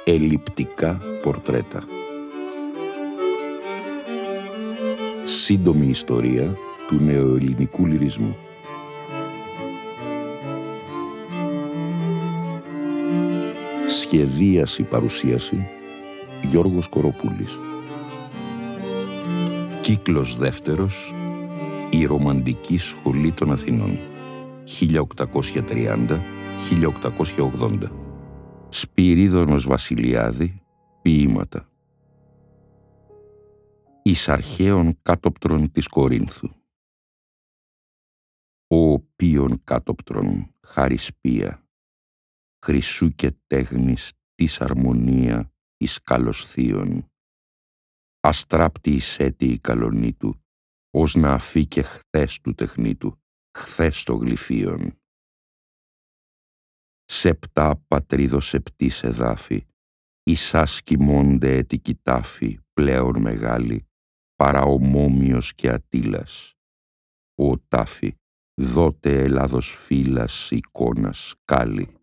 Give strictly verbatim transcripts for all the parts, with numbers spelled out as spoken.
Ελλειπτικά πορτρέτα. Σύντομη ιστορία του νεοελληνικού λυρισμού. Σχεδίαση παρουσίαση Γιώργος Κοροπούλης. Κύκλος δεύτερος. Η Ρομαντική Σχολή των Αθηνών χίλια οκτακόσια τριάντα με χίλια οκτακόσια ογδόντα. Σπυρίδωνος Βασιλιάδη. Ποίηματα. Εις αρχαίων κάτωπτρων της Κορίνθου. Ο οποίον κάτωπτρον χαρισπία, χρυσού και τέχνης της αρμονία εις καλος θείων. Αστράπτη εις έτη η καλονή του, ως να αφήκε χθες του τεχνίτου, χθες το γλυφίον. Σεπτά πατρίδος επτής εδάφη, ίσας κοιμώνται έτικοι τάφοι, πλέον μεγάλοι, παραομόμιος και Ατήλας. Ο τάφη, δότε Ελλάδος φύλας εικόνας κάλλη.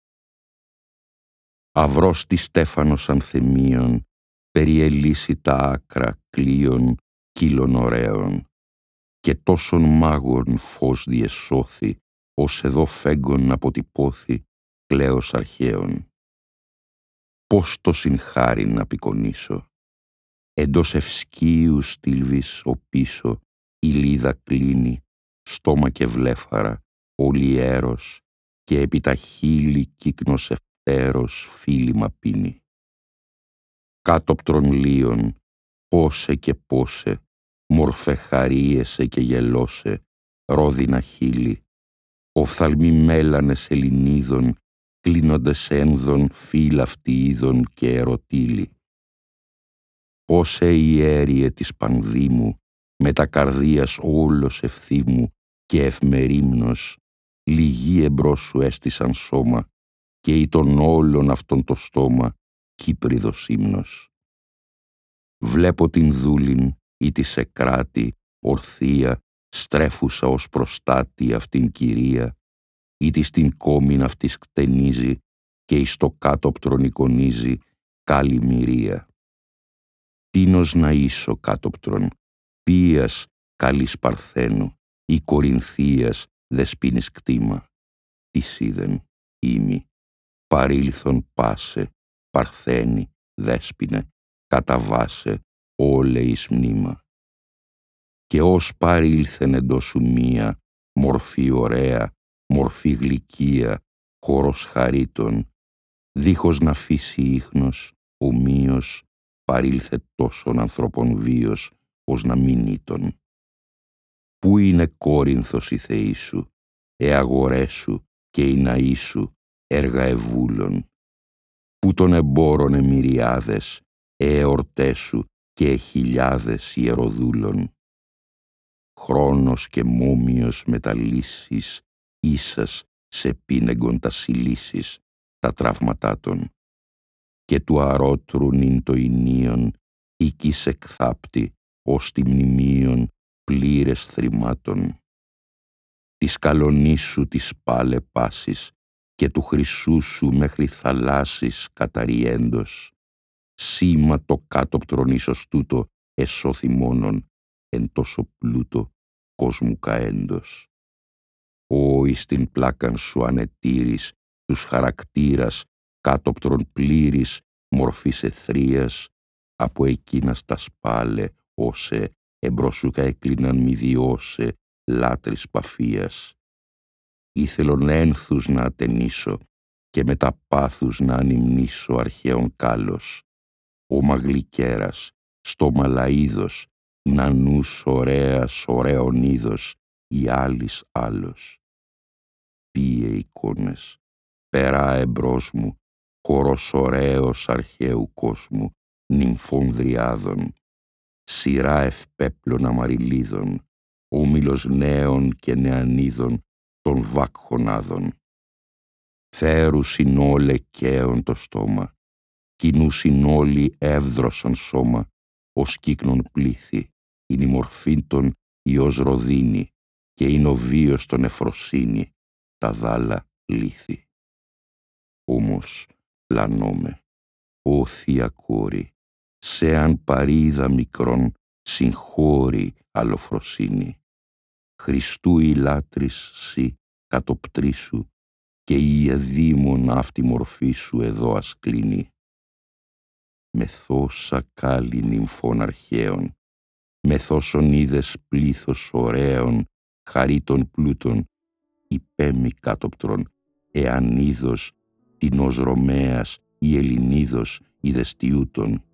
Αυρός της Στέφανος Ανθεμίων, περιελύσει τα άκρα κλείων κύλων ωραίων, και τόσων μάγων φως διεσώθη, ως εδώ φέγγον αποτυπώθη, κλαίος αρχαίων. Πώς το συγχάριν να απεικονίσω, εντός ευσκύου στήλβης ο πίσω, η λίδα κλείνει, στόμα και βλέφαρα, ολιέρος, και επί τα χείλη κύκνος ευτέρος φίλημα πίνει. Κάτωπτρον λίων, πόσε και πόσε, μορφέ χαρίεσε και γελώσε, ρόδινα χείλη, οφθαλμοί μέλανες Ελληνίδων, κλείνοντες ένδων φύλαυτοι και ερωτήλοι. Πόσε ιέριε της Πανδήμου, με τα καρδίας όλος ευθύμου και ευμερίμνος, λυγί εμπρός σου έστησαν σώμα, και ή των όλων αυτών το στόμα, Κύπριδος ύμνος. Βλέπω την δούλην ή τη σε κράτη, ορθία, στρέφουσα ως προστάτη αυτήν κυρία, ή της την κόμην αυτής κτενίζει, και εις το κάτωπτρον εικονίζει, κάλλη μυρία. Τίνος να ίσο κάτωπτρον, ποίας καλής Παρθένου, ή Κορινθίας δεσποίνης κτήμα. Τις είδεν, ήμι, παρήλθον πάσε, Παρθένη, δέσποινε, καταβάσε, όλε εις μνήμα. Και ως παρήλθεν εντός σου μία, μορφή ωραία, μορφή γλυκία, χώρος χαρίτων, δίχως να φύσει ίχνος, ομοίως, παρήλθε τόσων ανθρώπων βίος, ως να μην ήτον. Πού είναι Κόρινθος η θεή σου, ε αγορές σου και οι ναοί σου, έργα ευούλων. Πού των εμπόρων εμυριάδες, ε εορτές σου και ε χιλιάδες ιεροδούλων. Χρόνος και μόμιος με τα λύσεις, ίσας σε πίνεγκον τα συλλήσεις, τα τραύματά των. Και του αρώτρου νυν το ηνίον, οίκης εκθάπτη, ως τη μνημείων πλήρες θρημάτων. Της καλονής σου της πάλε πάσης, και του χρυσού σου μέχρι θαλάσσης καταριέντος. Σήμα το κάτωπτρον ίσως τούτο εσώθη μόνον, εν τόσο πλούτο κόσμου καέντος. Ω εις την πλάκαν σου ανετήρης, τους χαρακτήρας, κάτωπτρον πλήρης, μορφής εθρίας, από εκείνας τα σπάλε, όσε εμπρός σου έκλειναν μη διώσε, λάτρης παφίας. Ήθελον ένθους να ατενίσω, και με τα πάθους να ανυμνήσω αρχαίων κάλος. Όμα γλυκέρας, στόμα λαΐδος, νανούς ωραίας ωραίων είδος, ή άλλης άλλος. Ποίε εικόνες, περά εμπρός μου, χορός ωραίος αρχαίου κόσμου, νυμφών δριάδων, σειρά ευπέπλων αμαριλίδων, όμιλος νέων και νεανίδων των βάκχων Θέρουσιν όλε καίων το στόμα, κινούσιν όλοι εύδροσον σώμα, ως κύκνον πλήθη, είναι η μορφήν των ιός ροδίνη, και είναι ο βίος των εφροσύνη, τα δάλα λύθη. Όμως πλανώμε, Ω Θεία Κόρη, σε αν παρίδα μικρόν συγχώρη αλλοφροσύνη. Χριστού η λάτρης σοι κατοπτρίσου και η εδήμον αυτή μορφή σου εδώ ας κλείνει. Με θόσα κάλλη νυμφών αρχαίων, με θόσον είδες πλήθος ωραίων χαρίτων πλούτων, υπέμι κάτωπτρον, εάν είδος την ως Ρωμαίας ή Ελληνίδος ειδεστιούτων.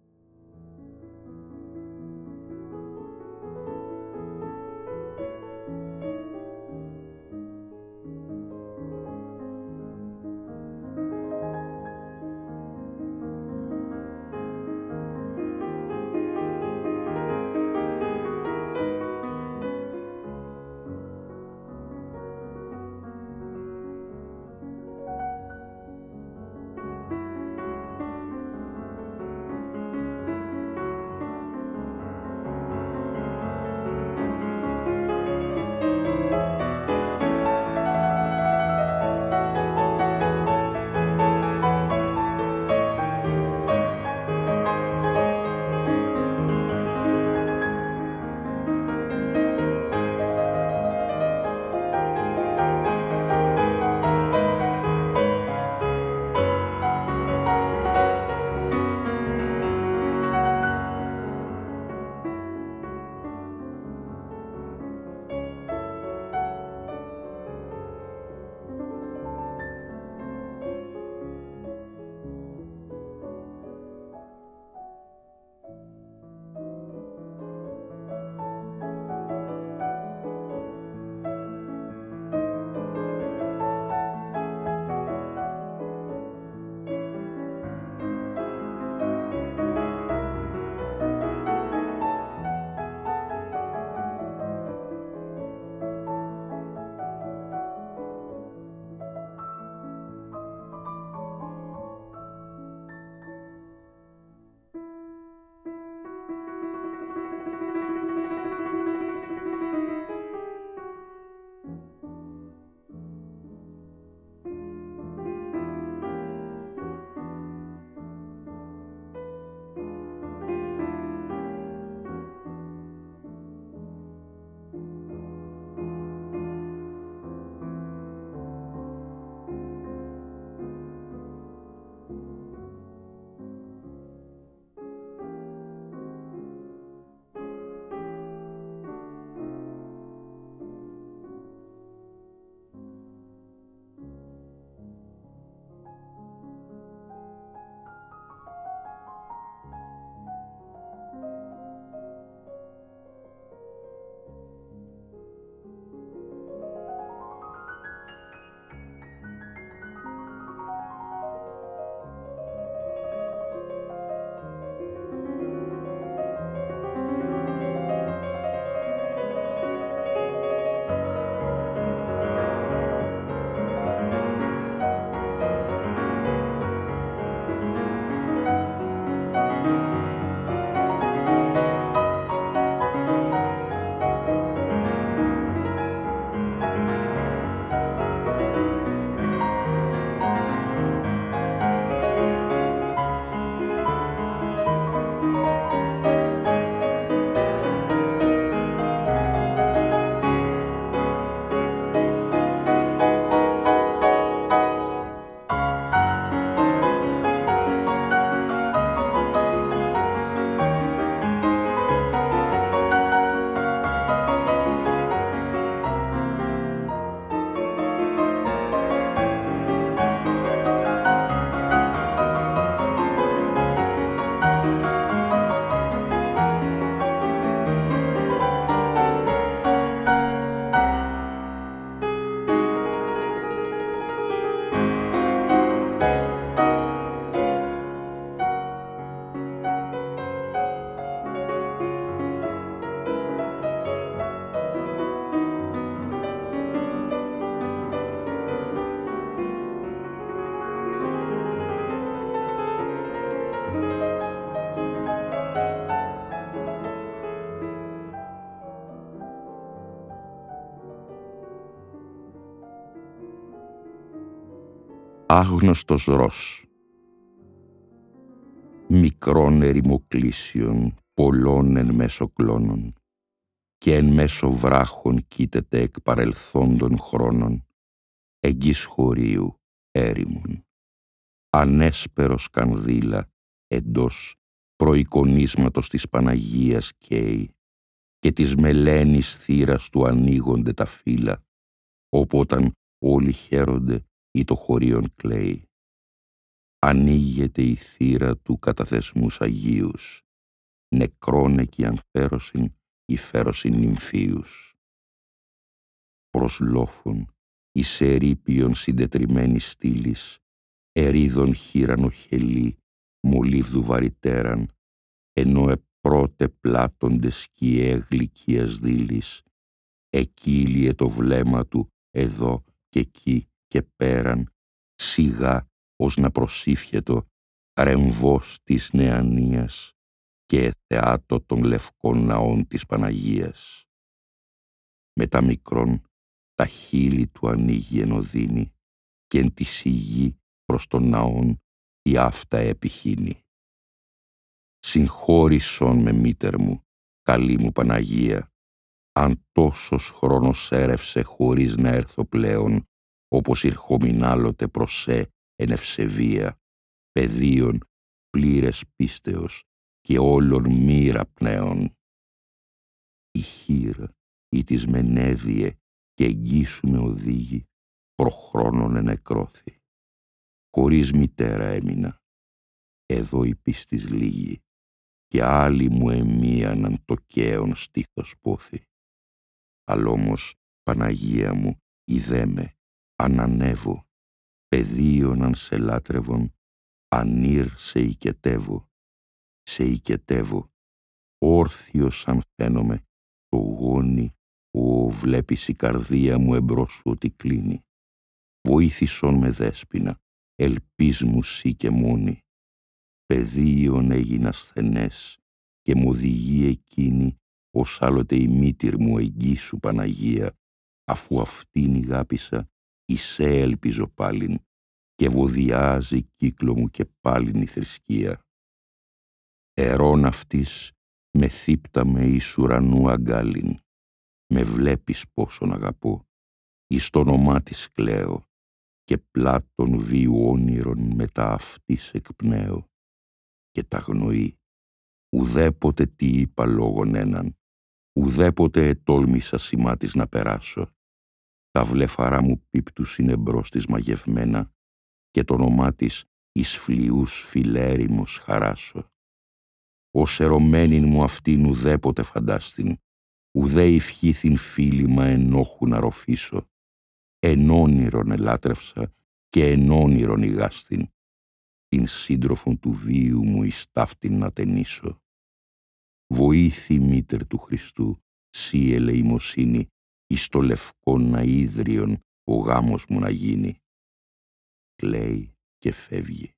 Άγνωστος Ρος. μικρών ερημοκλήσιων, πολλών εν μέσω κλώνων, και εν μέσω βράχων κοίταται εκ παρελθόντων χρόνων, εγγύς χωρίου έρημων. Ανέσπερος κανδύλα εντός προεικονίσματος της Παναγίας καίει, και της μελένης θύρας του ανοίγονται τα φύλλα, όποταν όλοι χαίρονται ή το χωρίον κλαίει. Ανοίγεται η θύρα του κατά θεσμούς Αγίους, νεκρών εκεί ανθέρωσιν ή φέρωσιν νυμφίους. Προς λόφων εις ερείπιον συντετριμένης στήλης, ερίδων χείρανο χελί, μολύβδου βαρυτέραν, ενώ επρώτε πλάτονται σκιέ γλυκίας δίλης, εκύλιε το βλέμμα του εδώ και εκεί και πέραν, σιγά ως να προσήφιετο ρεμβός της νεανίας και θεάτο των λευκών ναών της Παναγίας. Με τα μικρόν τα χείλη του ανοίγει εν οδύνη και εν τη σιγή προς τον ναόν η αυτά επιχύνει. Συγχώρησον με, μήτερ μου, καλή μου Παναγία, αν τόσος χρόνος έρευσε χωρίς να έρθω πλέον, όπως ηρχόμην άλλοτε προς σε εν ευσεβία, παιδίων πλήρες πίστεως και όλων μοίρα πνέων. Η χείρα ή της μενέδιε και εγγύσου με οδήγη, προχρόνων ενεκρώθη. Χωρίς μητέρα έμεινα, εδώ η πίστης λίγη, και άλλη μου εμίαναν το καίον στήθος πόθη. Αλλ' όμως, Παναγία μου, ειδέ με, ανανεύω, παιδίον αν σε λάτρευον, ανήρ σε οικετεύω, σε οικετεύω, όρθιος αν φαίνομαι, το γόνι, ο βλέπεις η καρδία μου εμπρός σου ότι κλείνει. Βοήθησον με, δέσποινα, ελπίς μου σύ και μόνη. Παιδίον έγινα ασθενές και μου οδηγεί εκείνη, ως άλλοτε η μήτηρ μου εγγύσου Παναγία, αφού αυτήν ηγάπησα, εισέ ελπίζω πάλιν, και βοδιάζει κύκλο μου και πάλιν η θρησκεία. Ερών αυτής με θύπτα με εις ουρανού αγκάλιν, με βλέπεις πόσον αγαπώ, εις το όνομά της κλαίω, και πλάτων βίου όνειρον μετά αυτής εκπνέω, και τα γνωρεί. Ουδέποτε τι είπα λόγον έναν, ουδέποτε ετόλμησα σημά της να περάσω. Τα βλεφαρά μου πίπτους είναι μπρος της μαγευμένα, και το όνομά της εις φλοιούς φιλέριμος χαράσω. Ως ερωμένην μου αυτήν ουδέποτε φαντάστην, ουδέ ευχήθην φίλημα ενόχου να ροφήσω. Εν όνειρον ελάτρευσα και εν όνειρον ηγάστην, την σύντροφον του βίου μου εις ταύτην να ταινίσω. Βοήθη, μήτερ του Χριστού, σύ ελεημοσύνη, εις το λευκόν αΐδριον ο γάμος μου να γίνει. Κλαίει και φεύγει.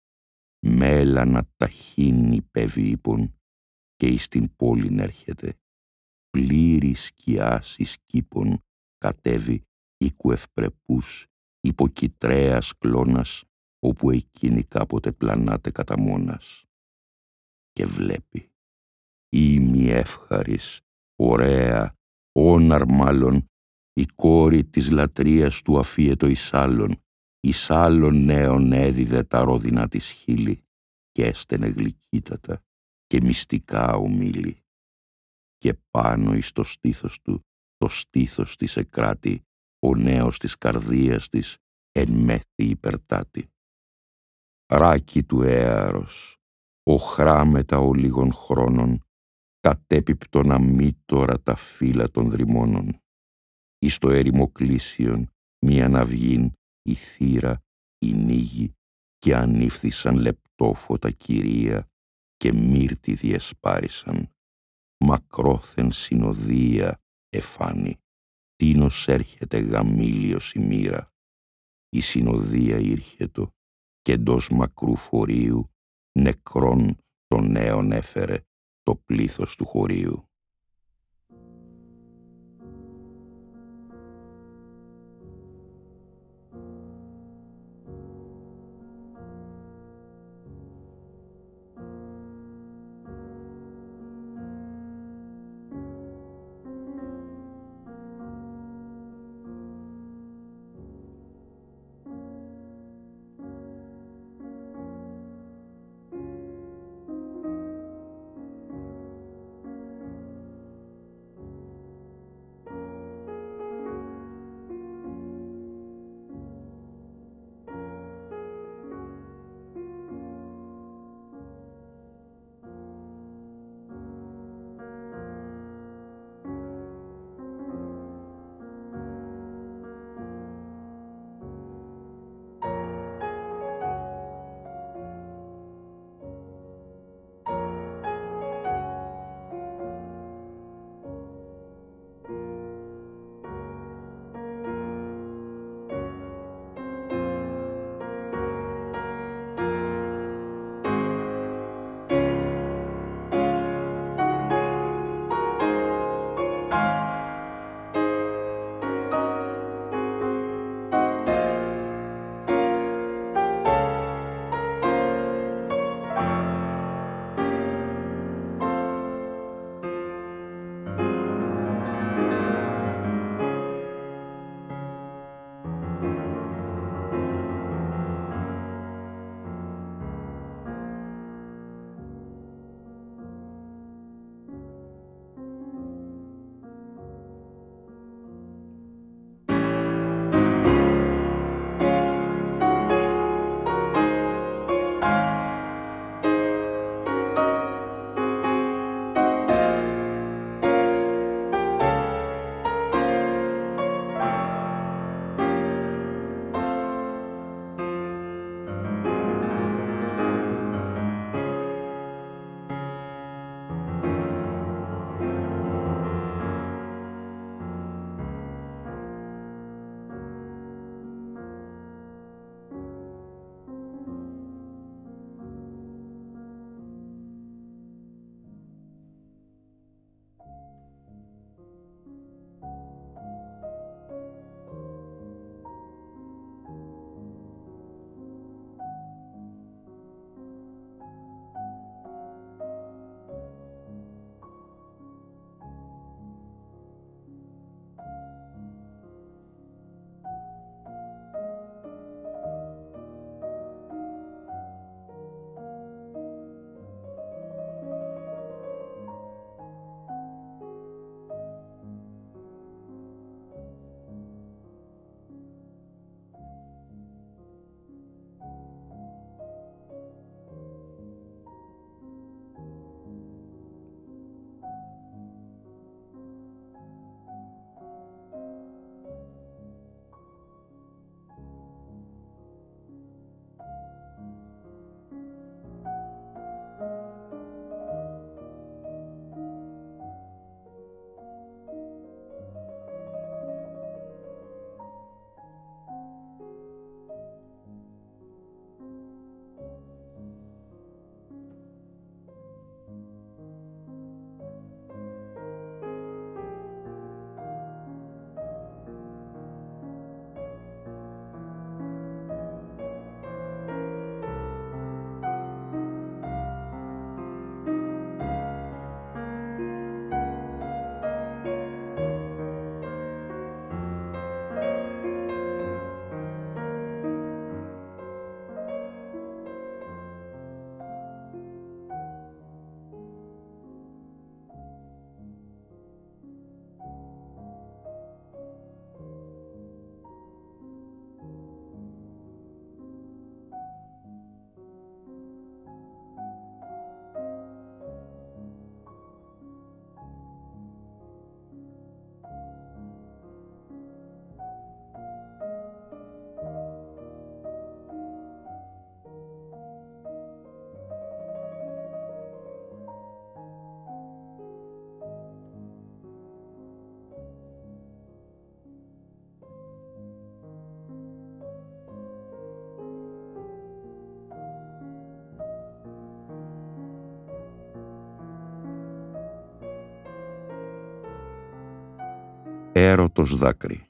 Μέλανα ταχύν υπέβη ύπον, και εις την πόλην έρχεται. Πλήρη σκιάς εις κήπων κατέβει οίκου ευπρεπούς, υποκυτρέας κλώνας, όπου εκείνη κάποτε πλανάται κατά μόνας. Και βλέπει. Ήμι εύχαρης, ωραία, όναρ μάλλον, η κόρη της λατρείας του αφίετο εις άλλον, εις άλλον νέον έδιδε τα ρόδινα της χείλη, και έστενε γλυκύτατα και μυστικά ομίλη. Και πάνω εις το στήθος του, το στήθος της εκράτη, ο νέος της καρδίας της, εν μέθη υπερτάτη. Ράκι του έαρος, οχρά μετά ο λίγων χρόνων, κατέπιπτον αμήτωρα τα φύλλα των δρυμώνων. Εις το ερημοκλήσιον, μία ναυγήν, η θύρα, η νύγη, και ανήφθησαν λεπτόφωτα κυρία, και μύρτη διεσπάρισαν. Μακρόθεν συνοδεία εφάνη, τίνος έρχεται γαμήλιος η μοίρα. Η συνοδεία ήρχετο, και εντός μακρού φορείου, νεκρών των νέων έφερε το πλήθος του χωρίου. Έρωτος δάκρυ.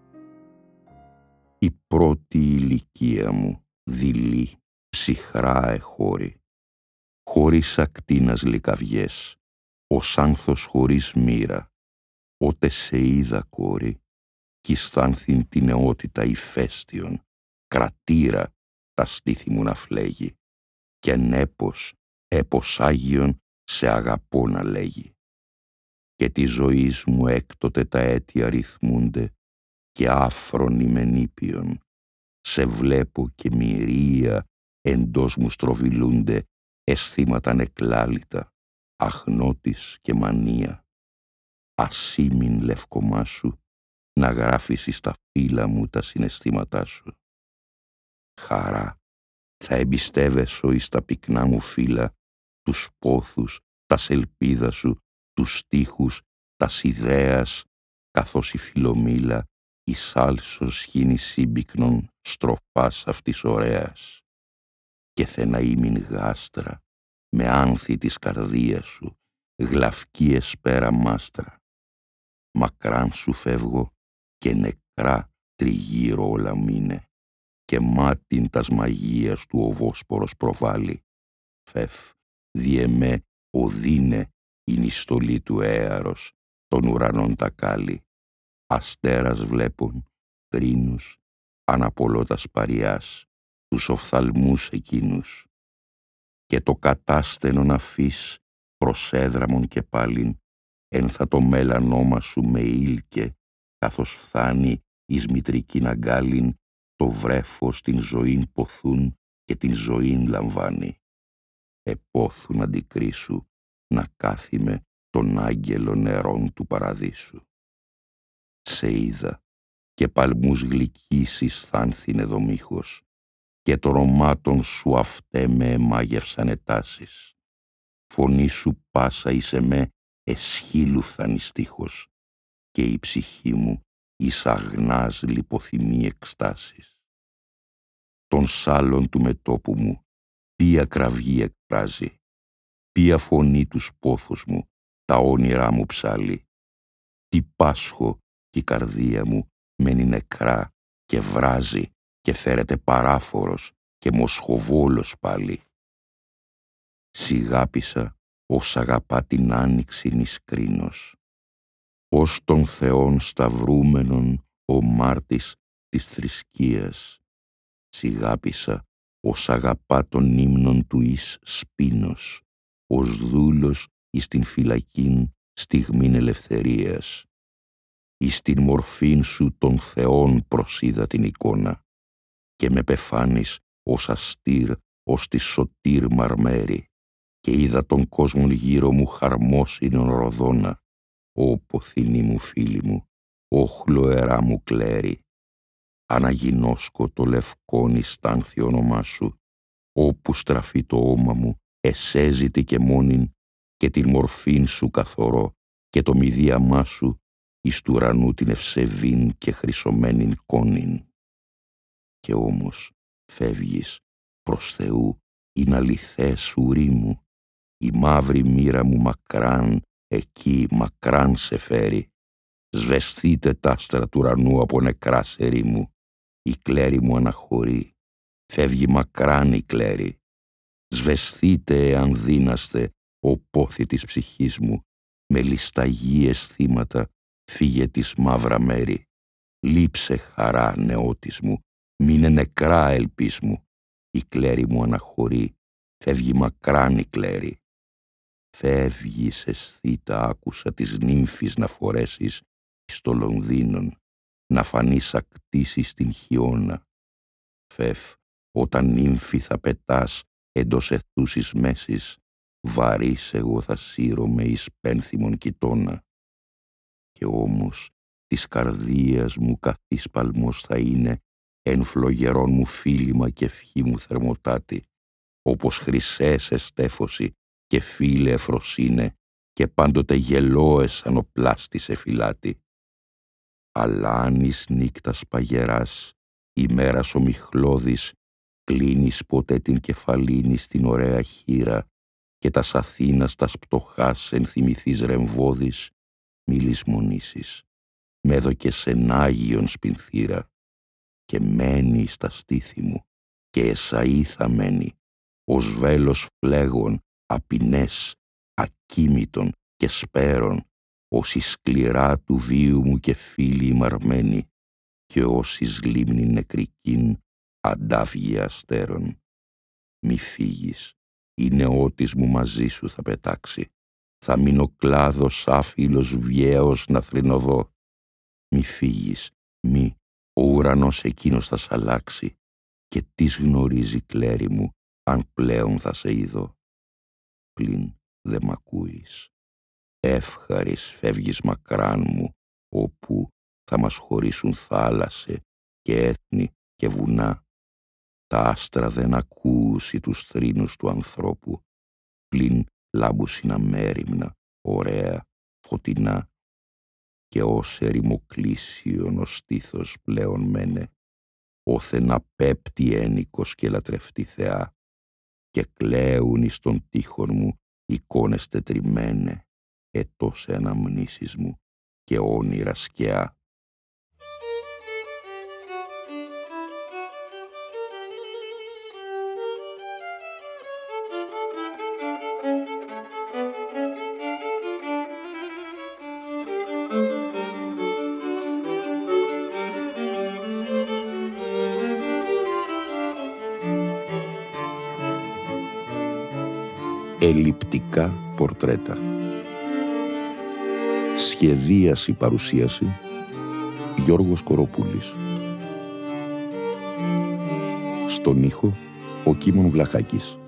Η πρώτη ηλικία μου, δειλή, ψυχρά εχώρη, χωρίς ακτίνας λυκαβιές, ως άνθος χωρίς μοίρα, ότε σε είδα, κόρη, κι αισθάνθην την νεότητα ηφαίστειον, κρατήρα τα στήθη μου να φλέγει, και νέπος, έπος Άγιον, σε αγαπώ να λέγει. Και τη ζωής μου έκτοτε τα έτη αριθμούνται, και άφρονοι με νήπιον, σε βλέπω και μυρία εντός μου στροβιλούνται αισθήματα νεκλάλητα, αχνότης και μανία. Ασήμην λευκομά σου, να γράφεις εις τα φύλλα μου τα συναισθήματά σου. Χαρά, θα εμπιστεύεσαι εις τα πυκνά μου φύλλα, τους πόθους, τα ελπίδα σου, τους στίχους, τα ιδέας, καθώς η φιλομήλα εις άλσος σχήνει σύμπυκνον στροφάς αυτής ωραίας. Και θε να ήμην γάστρα, με άνθη της καρδίας σου, γλαυκή εσπέρα μάστρα. Μακράν σου φεύγω και νεκρά τριγύρω όλα μείνε, και μάτιν τας μαγείας του ο Βόσπορος προβάλλει. Φεύ, διεμέ οδύνε είναι η στολή του έαρος, των ουρανών τα κάλλη. Αστέρας βλέπουν, κρίνους, αναπολώτας παριάς, τους οφθαλμούς εκείνους. Και το κατάστενον αφής προσέδραμον και πάλιν, εν θα το μέλανόμα σου με ήλκε, καθώς φθάνει εις μητρικήν αγκάλιν, το βρέφος την ζωήν ποθούν και την ζωήν λαμβάνει. Επόθουν αντικρίσου να κάθιμε τον άγγελο νερών του παραδείσου. Σε είδα και παλμούς γλυκής αισθάνθην εδώ μήχος, και το ρομάτων σου αυτέ με εμάγευσαν ετάσεις. Φωνή σου πάσα εις εμέ εσχύλου φθάνει στίχος, και η ψυχή μου εις αγνάς λιποθυμεί εκστάσεις. Τον σάλων του μετόπου μου ποια κραυγή εκφράζει, ποια φωνή τους πόθους μου τα όνειρά μου ψάλλει. Τι πάσχω κι η καρδία μου μένει νεκρά και βράζει και φέρεται παράφορος και μοσχοβόλος πάλι. Σιγάπησα ως αγαπά την άνοιξην εις κρίνος, ως των Θεών σταυρούμενον ο μάρτης της θρησκείας. Σιγάπησα ως αγαπά τον ύμνον του εις σπίνος, ως δούλος εις την φυλακήν στιγμήν ελευθερίας. Εις την μορφήν σου των Θεών προσείδα την εικόνα, και με πεφάνεις ως αστήρ, ως τη σωτήρ μαρμέρι, και είδα τον κόσμον γύρω μου χαρμόσυνον ροδόνα. Ω ποθηνή μου φίλη μου, ω χλωερά μου κλέρι, αναγινώσκω το λευκόν ιστάνθη όνομά σου, όπου στραφεί το όμα μου, εσέζητη και μόνην, και την μορφήν σου καθορώ, και το μηδίαμά σου, εις του ουρανού την ευσεβήν και χρυσωμένην κόνην. Και όμως φεύγεις προς Θεού, είναι αληθές ουρή μου, η μαύρη μοίρα μου μακράν, εκεί μακράν σε φέρει. Σβεσθείτε τ' άστρα του ουρανού από νεκρά σερή μου, η κλέρη μου αναχωρεί, φεύγει μακράν η κλέρη. Σβεσθείτε εάν δύναστε, ο πόθη της ψυχής μου, με λησταγή αισθήματα, φύγε της μαύρα μέρη. Λείψε χαρά νεότης μου, μείνε νεκρά ελπίς μου, η κλέρη μου αναχωρεί, φεύγει μακράν η κλέρη. Φεύγεις αισθήτα άκουσα της νύμφης να φορέσεις στο Λονδίνον, να φανείς ακτήσεις στην χιώνα. Φεύ, όταν νύμφη θα πετάς εντός αιθούσης μέσης, βαρύς εγώ θα σύρωμαι εις πένθυμον κοιτώνα. Και όμως της καρδίας μου καθής παλμός θα είναι εν φλογερών μου φίλημα και ευχή μου θερμοτάτη, όπως χρυσές εστέφωση και φίλε εφροσύνε και πάντοτε γελώες αν ο πλάστης εφυλάτη. Αλλά αν εις νύκτας παγεράς, ημέρας ομιχλώδης, κλείνεις ποτέ την κεφαλήνη στην ωραία χείρα και τας Αθήνας τας πτωχάς ενθυμηθείς ρεμβώδης, μη λησμονήσεις. μ' έδωκες εν Άγιον σπινθήρα και μένει στα στήθη μου και εσαΐ θα μένει, ως βέλος φλέγων, απεινές, ακίμητων και σπέρων, ως η σκληρά του βίου μου και φίλοι ημαρμένοι και ως η λίμνη νεκρικήν αντάφγια αστέρων. Μη φύγεις, η νεότης μου μαζί σου θα πετάξει, θα μείνω κλάδος άφυλος βιαίος να θρηνωδώ. Μη φύγεις, μη, ο ουρανός εκείνος θα σ' αλλάξει και τις γνωρίζει κλέρι μου αν πλέον θα σε είδω. Πλην δε μ' ακούεις. Εύχαρης φεύγεις μακράν μου, όπου θα μας χωρίσουν θάλασσε και έθνη και βουνά. Τα άστρα δεν ακούσει τους θρήνους του ανθρώπου, πλην λάμπουσιν αμέριμνα, ωραία, φωτεινά. Και ως ερημοκλήσιον ο στήθος πλέον μένε, όθε να πέπτει ένικος και λατρευτή θεά, και κλαίουν εις τον τείχον μου εικόνες τετριμένε, ετός αναμνήσεις μου και όνειρα σκιά. Ελλειπτικά πορτρέτα. Σχεδίαση παρουσίαση Γιώργος Κοροπούλης. Στον ήχο ο Κίμων Βλαχάκης.